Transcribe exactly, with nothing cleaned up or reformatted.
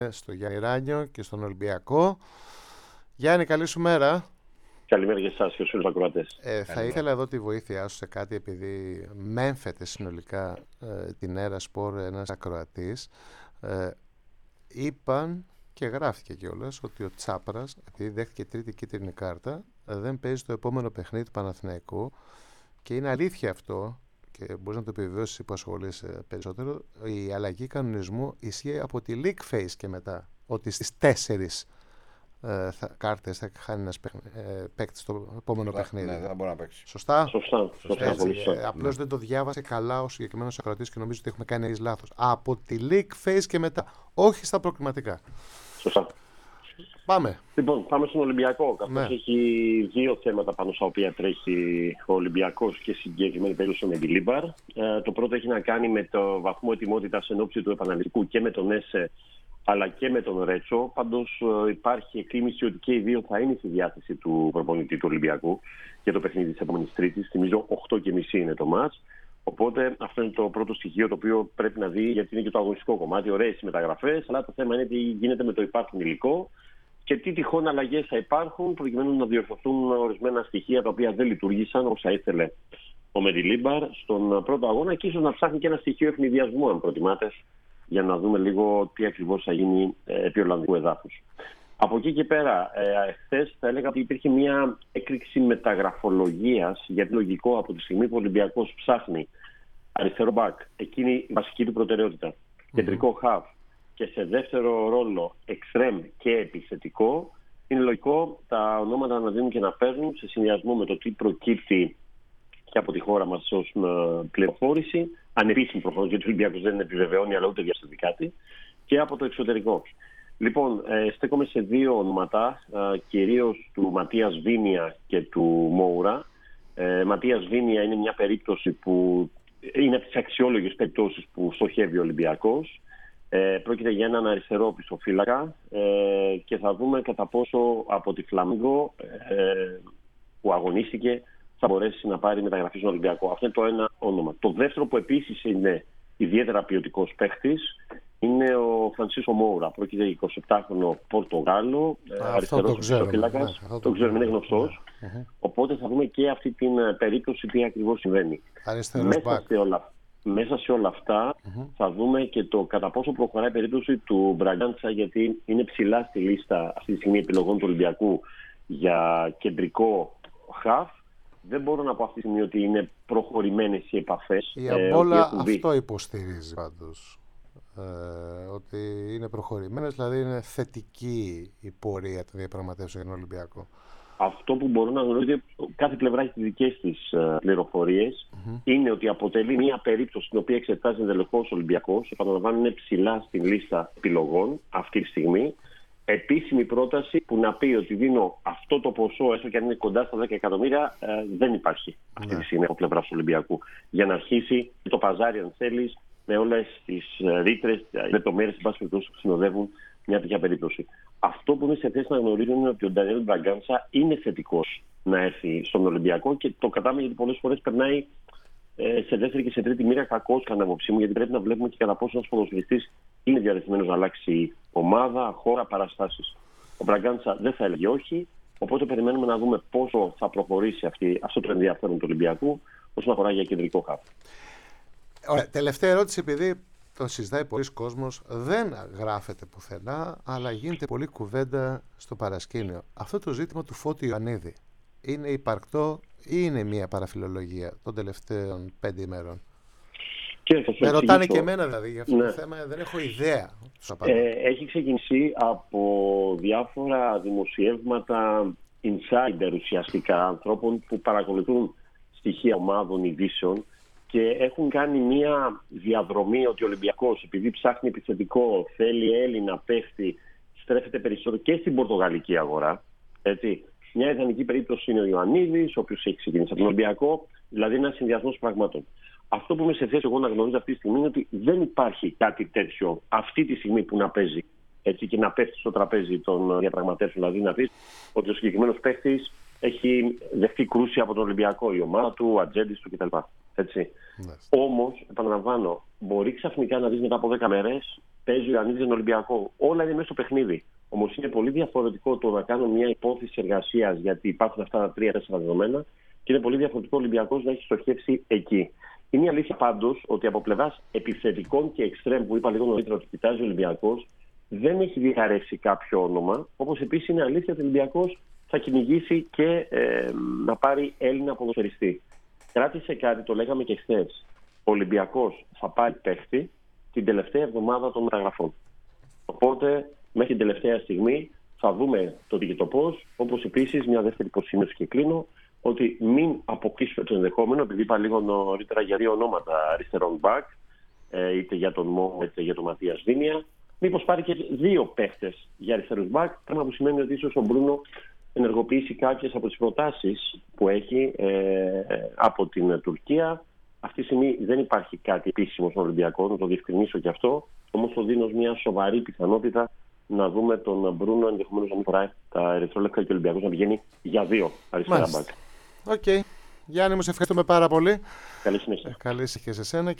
στο Γιάννη Ράνιο και στον Ολυμπιακό. Γιάννη, καλή σου μέρα. Καλημέρα για εσάς και στους ακροατές. Ε, θα ήθελα εδώ τη βοήθειά σου σε κάτι, επειδή μέμφεται συνολικά ε, την Έρα Σπορ ένας ακροατής. Ε, είπαν και γράφτηκε κιόλας ότι ο Τσάπρας, επειδή δέχτηκε τρίτη κίτρινη κάρτα, ε, δεν παίζει το επόμενο παιχνίδι του Παναθηναϊκού. Και είναι αλήθεια αυτό, και μπορείς να το επιβεβαιώσεις που ασχολείσαι περισσότερο. Η αλλαγή κανονισμού ισχύει από τη league phase και μετά, ότι στις τέσσερις ε, θα, κάρτες θα χάνει ένας ε, παίκτης στο επόμενο ναι, παιχνίδι. Ναι, δεν μπορεί να παίξει. Σωστά. Σωστά. Σωστά, Έτσι, πολύ σωστά. ε, απλώς ναι. δεν το διάβασε καλά ο συγκεκριμένος ακροατής και νομίζω ότι έχουμε κάνει εμείς λάθος. Από τη league phase και μετά, όχι στα προκριματικά. Σωστά. Πάμε. Λοιπόν, πάμε στον Ολυμπιακό. Καθώς Ναι. έχει δύο θέματα πάνω στα οποία τρέχει ο Ολυμπιακός και συγκεκριμένη περίπτωση με τη Λίμπαρ. Ε, το πρώτο έχει να κάνει με το βαθμό ετοιμότητας εν ώψη του επαναληπτικού και με τον ΕΣΕ αλλά και με τον Ρέτσο. Πάντως ε, υπάρχει εκτίμηση ότι και οι δύο θα είναι στη διάθεση του προπονητή του Ολυμπιακού για το παιχνίδι της επόμενης Τρίτης. Θυμίζω οκτώ και μισή είναι το μάτς. Οπότε αυτό είναι το πρώτο στοιχείο το οποίο πρέπει να δει, γιατί είναι και το αγωνιστικό κομμάτι. Ωραίες οι μεταγραφές, αλλά το θέμα είναι τι γίνεται με το υπάρχον υλικό και τι τυχόν αλλαγές θα υπάρχουν προκειμένου να διορθωθούν ορισμένα στοιχεία τα οποία δεν λειτουργήσαν όσα ήθελε ο Μεντιλίμπαρ στον πρώτο αγώνα, και ίσως να ψάχνει και ένα στοιχείο ευνηδιασμού, αν προτιμάτε, για να δούμε λίγο τι ακριβώς θα γίνει επί Ολλανδικού εδάφους. Από εκεί και πέρα, ε, χθες θα έλεγα ότι υπήρχε μια έκρηξη μεταγραφολογίας, γιατί λογικό από τη στιγμή που ο Ολυμπιακός ψάχνει αριστερό μπακ, εκείνη η βασική του προτεραιότητα, mm-hmm. κεντρικό χαβ, και σε δεύτερο ρόλο εξτρέμ και επιθετικό, είναι λογικό τα ονόματα να δίνουν και να παίρνουν σε συνδυασμό με το τι προκύπτει και από τη χώρα μας ως πληροφόρηση, ανεπίσημη προφανώς, γιατί ο Ολυμπιακός δεν επιβεβαιώνει αλλά ούτε διαστατεί κάτι, και από το εξωτερικό. Λοιπόν, ε, στέκομαι σε δύο ονόματα, ε, κυρίως του Ματίας Βίνια και του Μόουρα. Ε, Ματίας Βίνια είναι μια περίπτωση που είναι από τις αξιόλογες περιπτώσεις που στοχεύει ο Ολυμπιακός. Ε, πρόκειται για έναν αριστερό πισωφύλακα ε, και θα δούμε κατά πόσο από τη Φλαμίγκο ε, που αγωνίστηκε θα μπορέσει να πάρει μεταγραφή στον Ολυμπιακό. Αυτό είναι το ένα όνομα. Το δεύτερο, που επίσης είναι ιδιαίτερα ποιοτικός παίχτης, είναι ο Φρανσίσκο Μόουρα. Πρόκειται για εικοσιεπτάχρονο Πορτογάλο, αριστερός πισωφύλακας. Το, το ξέρουμε, είναι γνωστός. Mm-hmm. Οπότε θα δούμε και αυτή την περίπτωση τι ακριβώς συμβαίνει. Μέσα σε όλα Μέσα σε όλα αυτά mm-hmm. θα δούμε και το κατά πόσο προχωράει η περίπτωση του Μπραγκάντσα, γιατί είναι ψηλά στη λίστα αυτή τη στιγμή επιλογών του Ολυμπιακού για κεντρικό χαφ. Δεν μπορώ να πω αυτή τη στιγμή ότι είναι προχωρημένες οι επαφές. Η Αμπόλα ε, αυτό υποστηρίζει πάντως. Ε, ότι είναι προχωρημένες, δηλαδή είναι θετική η πορεία των διαπραγματεύσεων για τον Ολυμπιακό. Αυτό που μπορώ να γνωρίζω, κάθε πλευρά έχει τις δικές της πληροφορίες, mm-hmm. είναι ότι αποτελεί μια περίπτωση την οποία εξετάζει εντελεχώς ο Ολυμπιακός. Επαναλαμβάνω, είναι ψηλά στην λίστα επιλογών αυτή τη στιγμή. Επίσημη πρόταση που να πει ότι δίνω αυτό το ποσό, έστω και αν είναι κοντά στα δέκα εκατομμύρια, ε, δεν υπάρχει αυτή τη στιγμή από πλευρά του Ολυμπιακού. Για να αρχίσει το παζάρι, αν θέλει, με όλες τις ρήτρες, λεπτομέρειες που συνοδεύουν μια τέτοια περίπτωση. Αυτό που είναι σε θέση να γνωρίζουν είναι ότι ο Ντανιέλ Μπραγκάντσα είναι θετικός να έρθει στον Ολυμπιακό, και το κατάμε γιατί πολλές φορές περνάει ε, σε δεύτερη και σε τρίτη μοίρα κακώς, κατά άποψή μου, γιατί πρέπει να βλέπουμε και κατά πόσο ένας ποδοσφαιριστής είναι διαρρεθειμένος να αλλάξει ομάδα, χώρα, παραστάσεις. Ο Μπραγκάντσα δεν θα έλεγε όχι, οπότε περιμένουμε να δούμε πόσο θα προχωρήσει αυτή, αυτό το ενδιαφέρον του Ολυμπιακού όσον αφορά για κεντρικό χάφ. Ωραία, τελευταία ερώτηση, επειδή το συζητάει πολλοί κόσμος, δεν γράφεται πουθενά, αλλά γίνεται πολλή κουβέντα στο παρασκήνιο. Αυτό το ζήτημα του Φώτη Ιωαννίδη είναι υπαρκτό ή είναι μια παραφιλολογία των τελευταίων πέντε ημέρων? Με ρωτάνε και εμένα δηλαδή για αυτό ναι. το θέμα, δεν έχω ιδέα. Ε, έχει ξεκινήσει από διάφορα δημοσιεύματα insider ουσιαστικά, ανθρώπων που παρακολουθούν στοιχεία ομάδων ειδήσεων, και έχουν κάνει μια διαδρομή ότι ο Ολυμπιακός, επειδή ψάχνει επιθετικό, θέλει Έλληνα παίχτη, στρέφεται περισσότερο και στην πορτογαλική αγορά. Έτσι. Μια ιδανική περίπτωση είναι ο Ιωαννίδης, ο οποίος έχει ξεκινήσει από τον Ολυμπιακό, δηλαδή ένα συνδυασμός πραγμάτων. Αυτό που είμαι σε θέση εγώ να γνωρίζω αυτή τη στιγμή είναι ότι δεν υπάρχει κάτι τέτοιο αυτή τη στιγμή που να παίζει, έτσι, και να πέφτει στο τραπέζι των διαπραγματεύσεων. Δηλαδή να πει ότι ο συγκεκριμένος παίχτης έχει δεχτεί κρούση από τον Ολυμπιακό, η ομάδα του, ο ατζέντης του κτλ. Έτσι. Yes. Όμως, επαναλαμβάνω, μπορεί ξαφνικά να δεις μετά από δέκα μέρες παίζει ο Ιωαννίδης τον Ολυμπιακό. Όλα είναι μέσα στο παιχνίδι. Όμως είναι πολύ διαφορετικό το να κάνω μια υπόθεση εργασίας, γιατί υπάρχουν αυτά τα τρία-τέσσερα δεδομένα, και είναι πολύ διαφορετικό ο Ολυμπιακός να έχει στοχεύσει εκεί. Είναι η αλήθεια πάντως ότι από πλευράς επιθετικών και εξτρέμ, που είπα λίγο νωρίτερα ότι κοιτάζει ο Ολυμπιακός, δεν έχει διαρρεύσει κάποιο όνομα. Όπως επίσης είναι αλήθεια ότι ο Ολυμπιακός θα κυνηγήσει και ε, να πάρει Έλληνα ποδοσφαιριστή. Κράτησε κάτι, το λέγαμε και χθες. Ο Ολυμπιακός θα πάρει παίχτη την τελευταία εβδομάδα των μεταγραφών. Οπότε, μέχρι την τελευταία στιγμή θα δούμε το τι και το πώς. Όπως επίσης, μια δεύτερη υποσημείωση και κλείνω, ότι μην αποκλείσουμε το ενδεχόμενο, επειδή είπα λίγο νωρίτερα για δύο ονόματα αριστερών μπακ, είτε για τον Μο είτε για τον Ματίας Δίνια, μήπως πάρει και δύο παίχτες για αριστερούς μπακ, πράγμα που σημαίνει ότι ίσως ο Μπρούνο ενεργοποιήσει κάποιες από τις προτάσεις που έχει ε, από την Τουρκία. Αυτή τη στιγμή δεν υπάρχει κάτι επίσημο στον Ολυμπιακό, να το διευκρινίσω και αυτό. Όμως το δίνω μια σοβαρή πιθανότητα να δούμε τον Μπρούνο ενδεχομένως να μην φοράει τα ερυθρόλευκα και ο Ολυμπιακός να πηγαίνει για δύο αριστερά μπακ. Οκ. Okay. Γιάννη, μου σε ευχαριστούμε πάρα πολύ. Καλή συνέχεια. Καλή συνέχεια σε σένα.